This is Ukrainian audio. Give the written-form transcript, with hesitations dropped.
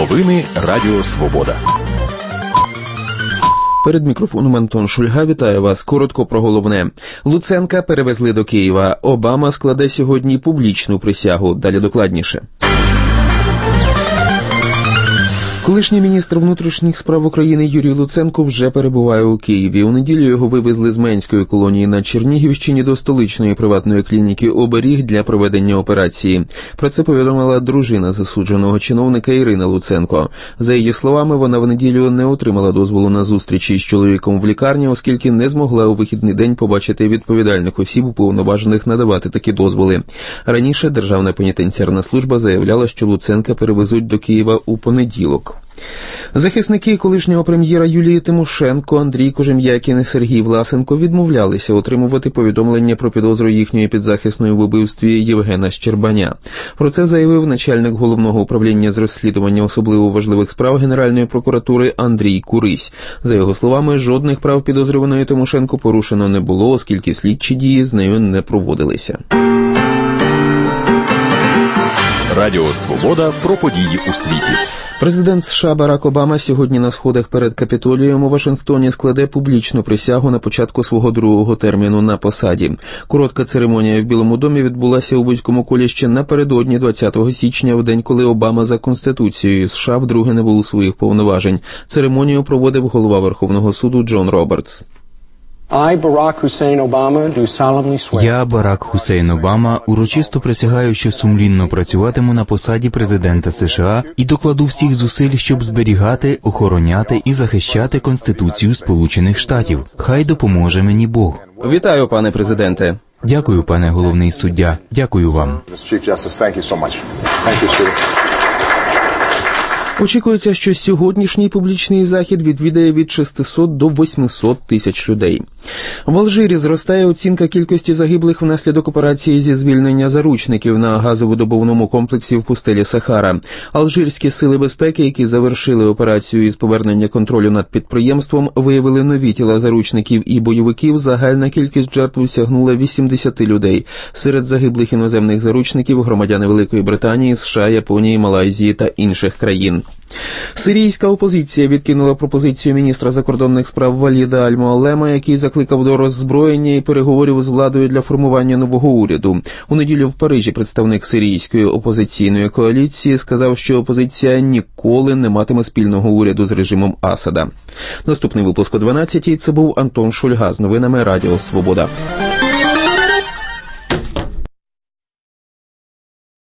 Новини Радіо Свобода. Перед мікрофоном Антон Шульга. Вітаю вас. Коротко про головне. Луценка перевезли до Києва. Обама складе сьогодні публічну присягу. Далі докладніше. Колишній міністр внутрішніх справ України Юрій Луценко вже перебуває у Києві. У неділю його вивезли з Менської колонії на Чернігівщині до столичної приватної клініки «Оберіг» для проведення операції. Про це повідомила дружина засудженого чиновника Ірина Луценко. За її словами, вона в неділю не отримала дозволу на зустрічі з чоловіком в лікарні, оскільки не змогла у вихідний день побачити відповідальних осіб, уповноважених надавати такі дозволи. Раніше Державна пенітенціарна служба заявляла, що Луценка перевезуть до Києва у понеділок. Захисники колишнього прем'єра Юлії Тимошенко, Андрій Кожем'якін і Сергій Власенко відмовлялися отримувати повідомлення про підозру їхньої підзахисної в убивстві Євгена Щербаня. Про це заявив начальник Головного управління з розслідування особливо важливих справ Генеральної прокуратури Андрій Курись. За його словами, жодних прав підозрюваної Тимошенко порушено не було, оскільки слідчі дії з нею не проводилися. Радіо Свобода про події у світі. Президент США Барак Обама сьогодні на сходах перед Капітолієм у Вашингтоні складе публічну присягу на початку свого другого терміну на посаді. Коротка церемонія в Білому домі відбулася у вузькому колі ще напередодні 20 січня, в день, коли Обама за Конституцією США вдруге набув своїх повноважень. Церемонію проводив голова Верховного суду Джон Робертс. Я, Барак Хусейн Обама, урочисто присягаю, що сумлінно працюватиму на посаді президента США і докладу всіх зусиль, щоб зберігати, охороняти і захищати Конституцію Сполучених Штатів. Хай допоможе мені Бог. Вітаю, пане президенте. Дякую, пане головний суддя. Дякую вам. Очікується, що сьогоднішній публічний захід відвідає від 600 до 800 тисяч людей. В Алжирі зростає оцінка кількості загиблих внаслідок операції зі звільнення заручників на газовидобувному комплексі в пустелі Сахара. Алжирські сили безпеки, які завершили операцію із повернення контролю над підприємством, виявили нові тіла заручників і бойовиків. Загальна кількість жертв сягнула 80 людей. Серед загиблих іноземних заручників – громадяни Великої Британії, США, Японії, Малайзії та інших країн. Сирійська опозиція відкинула пропозицію міністра закордонних справ Валіда Аль-Муалема, який закликав до роззброєння і переговорів з владою для формування нового уряду. У неділю в Парижі представник сирійської опозиційної коаліції сказав, що опозиція ніколи не матиме спільного уряду з режимом Асада. Наступний випуск о 12-й. Це був Антон Шульга з новинами Радіо Свобода.